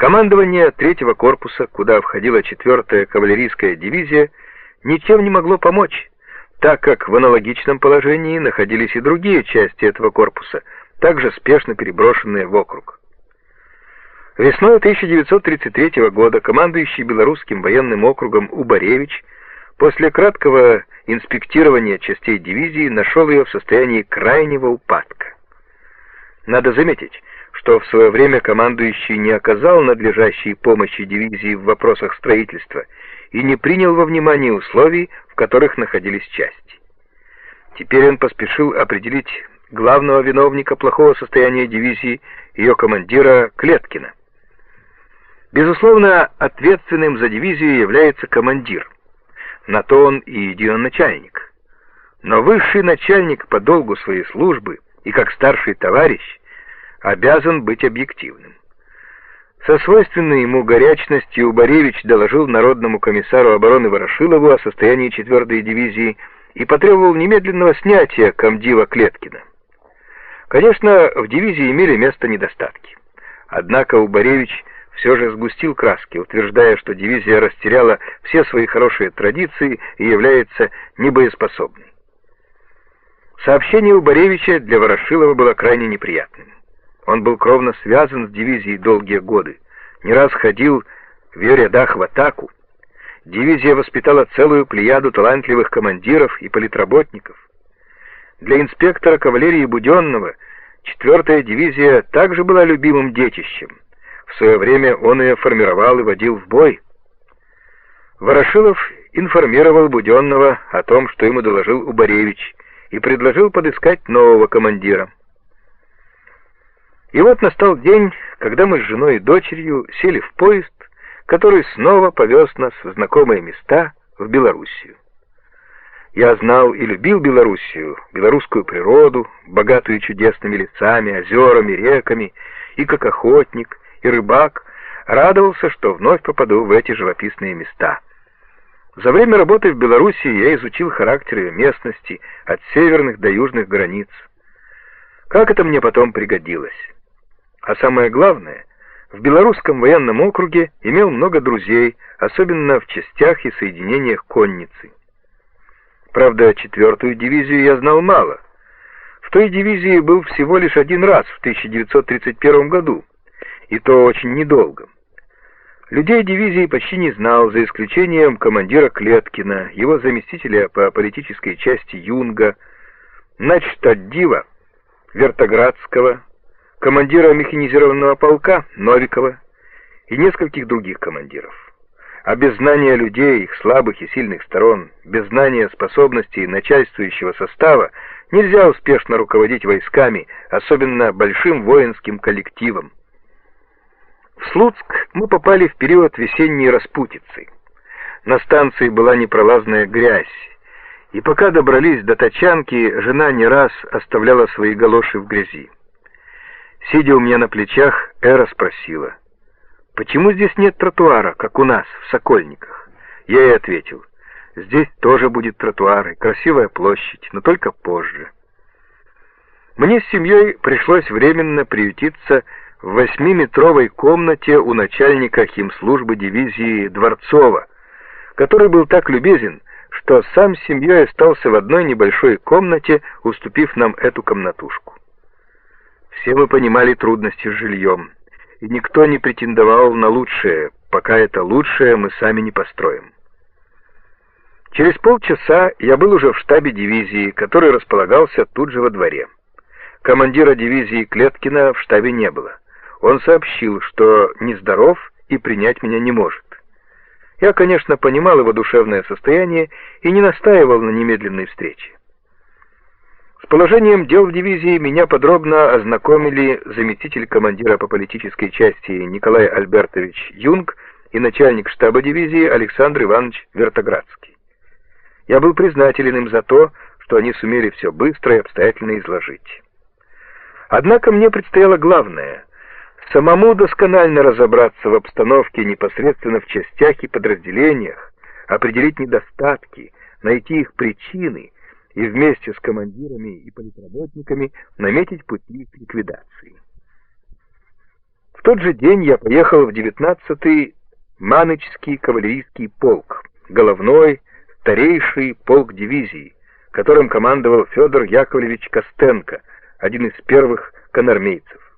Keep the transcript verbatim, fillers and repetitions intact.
Командование третьего корпуса, куда входила четвёртая кавалерийская дивизия, ничем не могло помочь, так как в аналогичном положении находились и другие части этого корпуса, также спешно переброшенные в округ. Весной тысяча девятьсот тридцать третьего года командующий Белорусским военным округом Убаревич после краткого инспектирования частей дивизии нашел ее в состоянии крайнего упадка. Надо заметить, что в свое время командующий не оказал надлежащей помощи дивизии в вопросах строительства и не принял во внимание условий, в которых находились части. Теперь он поспешил определить главного виновника плохого состояния дивизии, ее командира Клеткина. Безусловно, ответственным за дивизию является командир. На то он и единоначальник. Но высший начальник по долгу своей службы и как старший товарищ обязан быть объективным. Со свойственной ему горячностью Убаревич доложил народному комиссару обороны Ворошилову о состоянии четвёртой дивизии и потребовал немедленного снятия комдива Клеткина. Конечно, в дивизии имели место недостатки. Однако Убаревич все же сгустил краски, утверждая, что дивизия растеряла все свои хорошие традиции и является небоеспособной. Сообщение Убаревича для Ворошилова было крайне неприятным. Он был кровно связан с дивизией долгие годы, не раз ходил в ее рядах в атаку. Дивизия воспитала целую плеяду талантливых командиров и политработников. Для инспектора кавалерии Буденного четвёртая дивизия также была любимым детищем. В свое время он ее формировал и водил в бой. Ворошилов информировал Буденного о том, что ему доложил Убаревич, и предложил подыскать нового командира. И вот настал день, когда мы с женой и дочерью сели в поезд, который снова повез нас в знакомые места, в Белоруссию. Я знал и любил Белоруссию, белорусскую природу, богатую чудесными лесами, озерами, реками, и как охотник, и рыбак радовался, что вновь попаду в эти живописные места. За время работы в Белоруссии я изучил характер ее местности от северных до южных границ. Как это мне потом пригодилось. А самое главное, в Белорусском военном округе имел много друзей, особенно в частях и соединениях конницы. Правда, четвёртую дивизию я знал мало. В той дивизии был всего лишь один раз в тысяча девятьсот тридцать первом году, и то очень недолго. Людей дивизии почти не знал, за исключением командира Клеткина, его заместителя по политической части Юнга, начштаддива Вертоградского, командира механизированного полка Новикова и нескольких других командиров. А без знания людей, их слабых и сильных сторон, без знания способностей начальствующего состава нельзя успешно руководить войсками, особенно большим воинским коллективом. В Слуцк мы попали в период весенней распутицы. На станции была непролазная грязь, и пока добрались до тачанки, жена не раз оставляла свои галоши в грязи. Сидя у меня на плечах, Эра спросила: «Почему здесь нет тротуара, как у нас, в Сокольниках?» Я ей ответил: «Здесь тоже будет тротуар и красивая площадь, но только позже». Мне с семьей пришлось временно приютиться в восьмиметровой комнате у начальника химслужбы дивизии Дворцова, который был так любезен, что сам с семьей остался в одной небольшой комнате, уступив нам эту комнатушку. Все мы понимали трудности с жильем, и никто не претендовал на лучшее, пока это лучшее мы сами не построим. Через полчаса я был уже в штабе дивизии, который располагался тут же во дворе. Командира дивизии Клеткина в штабе не было. Он сообщил, что нездоров и принять меня не может. Я, конечно, понимал его душевное состояние и не настаивал на немедленной встрече. С положением дел в дивизии меня подробно ознакомили заместитель командира по политической части Николай Альбертович Юнг и начальник штаба дивизии Александр Иванович Вертоградский. Я был признателен им за то, что они сумели все быстро и обстоятельно изложить. Однако мне предстояло главное — самому досконально разобраться в обстановке непосредственно в частях и подразделениях, определить недостатки, найти их причины и вместе с командирами и политработниками наметить пути к ликвидации. В тот же день я поехал в девятнадцатый Манычский кавалерийский полк, головной, старейший полк дивизии, которым командовал Федор Яковлевич Костенко, один из первых конармейцев.